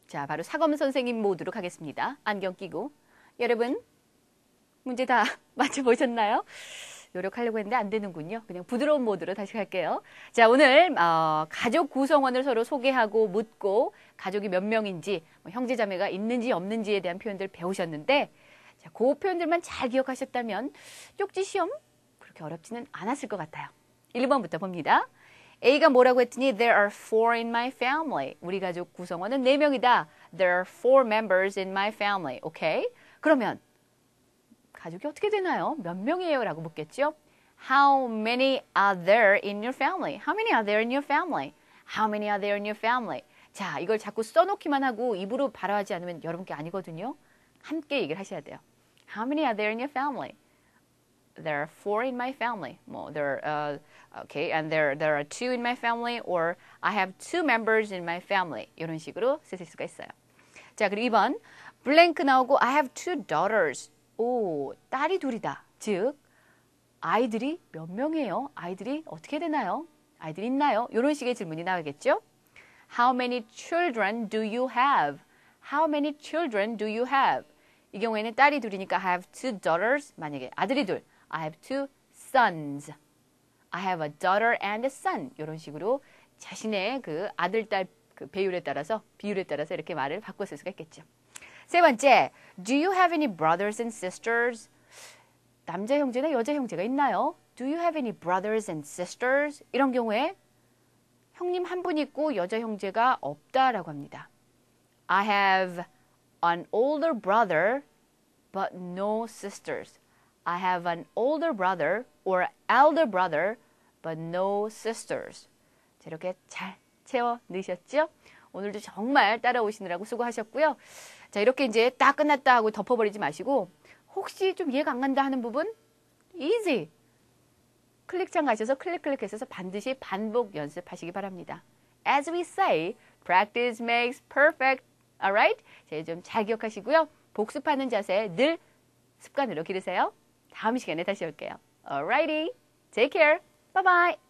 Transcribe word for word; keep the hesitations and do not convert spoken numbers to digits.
자, 바로 사검 선생님 모드로 가겠습니다. 안경 끼고. 여러분, 문제 다 맞춰보셨나요? 노력하려고 했는데 안 되는군요. 그냥 부드러운 모드로 다시 갈게요. 자, 오늘 어, 가족 구성원을 서로 소개하고 묻고 가족이 몇 명인지, 뭐 형제자매가 있는지 없는지에 대한 표현들 배우셨는데, 자, 그 표현들만 잘 기억하셨다면 쪽지 시험 그렇게 어렵지는 않았을 것 같아요. 일 번부터 봅니다. A가 뭐라고 했더니 There are four in my family. 우리 가족 구성원은 네 명이다. There are four members in my family. 오케이? 그러면 가족이 어떻게 되나요? 몇 명이에요? 라고 묻겠죠? How many are there in your family? How many are there in your family? How many are there in your family? 자, 이걸 자꾸 써놓기만 하고 입으로 발화하지 않으면 여러분 게 아니거든요. 함께 얘기를 하셔야 돼요. How many are there in your family? There are four in my family. 뭐, there, uh, okay, and there, there are two in my family, or I have two members in my family. 이런 식으로 쓰실 수가 있어요. 자, 그리고 이 번, 블랭크 나오고 I have two daughters. 오, 딸이 둘이다. 즉, 아이들이 몇 명이에요? 아이들이 어떻게 되나요? 아이들이 있나요? 이런 식의 질문이 나오겠죠? How many children do you have? How many children do you have? 이 경우에는 딸이 둘이니까 I have two daughters. 만약에 아들이 둘, I have two sons. I have a daughter and a son. 이런 식으로 자신의 그 아들, 딸 그 배율에 따라서, 비율에 따라서 이렇게 말을 바꿔 쓸 수가 있겠죠. 세 번째, do you have any brothers and sisters? 남자 형제나 여자 형제가 있나요? Do you have any brothers and sisters? 이런 경우에 형님 한 분 있고 여자 형제가 없다라고 합니다. I have an older brother but no sisters. I have an older brother or elder brother but no sisters. 자, 이렇게 잘 채워 넣으셨죠? 오늘도 정말 따라오시느라고 수고하셨고요. 자, 이렇게 이제 딱 끝났다 하고 덮어버리지 마시고 혹시 좀 이해가 안 간다 하는 부분 easy 클릭창 가셔서 클릭 클릭해서 반드시 반복 연습하시기 바랍니다. As we say, practice makes perfect. Alright? 자, 좀 잘 기억하시고요. 복습하는 자세 늘 습관으로 기르세요. 다음 시간에 다시 올게요. Alrighty. Take care. Bye bye.